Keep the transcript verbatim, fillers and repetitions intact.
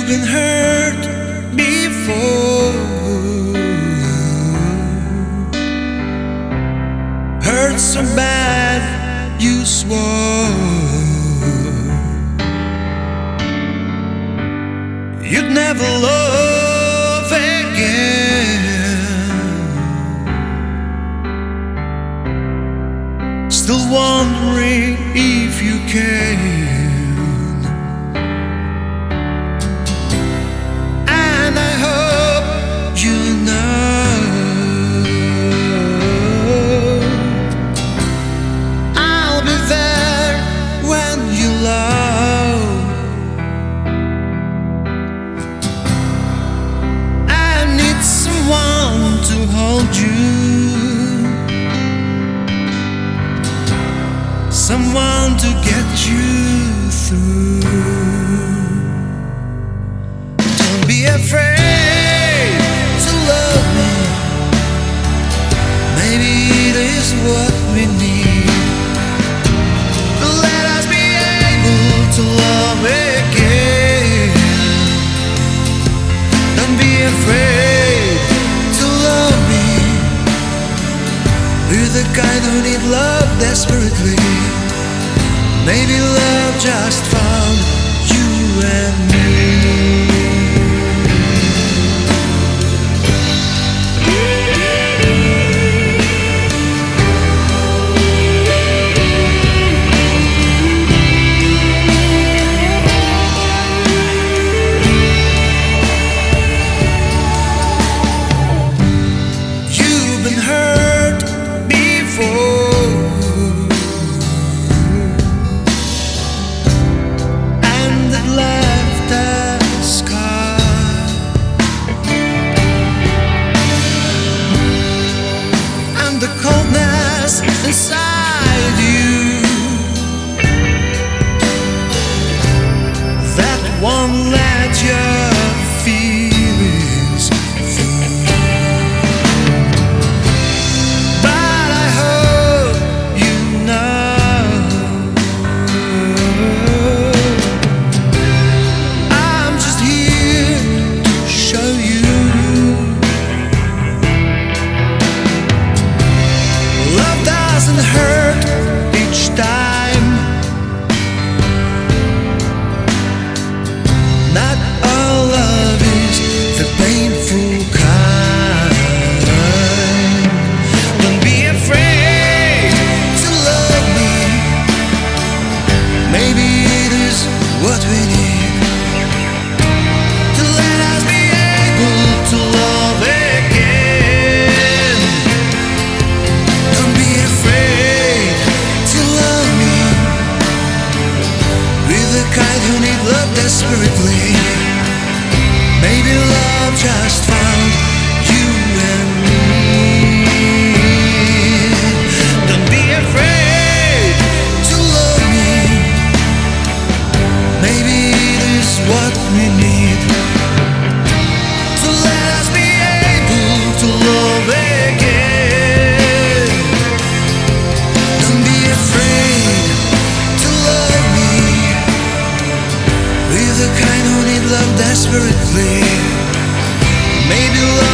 been hurt before, hurt so bad you swore you'd never love again. Still wondering if you can. And I hope you know I'll be there when you love. I need someone to hold you, someone to get you through. Don't be afraid to love me. Maybe it is what we need. Let us be able to love again. Don't be afraid to love me. We're the kind who need love desperately. Maybe love just found you and me. You've been hurt before, left a scar, and the coldness inside you that won't let your feelings through. But I hope you know doesn't hurt each time. Not all love is the painful kind. Don't be afraid to love me. Maybe it is what we need to let us be able to love again. Don't be afraid to love me. We're the kind who need love desperately. Maybe love just found you and me. Don't be afraid to love me. Maybe it is what we need to let us be able to love again. Don't be afraid to love me. We're the kind who need love desperately. Maybe love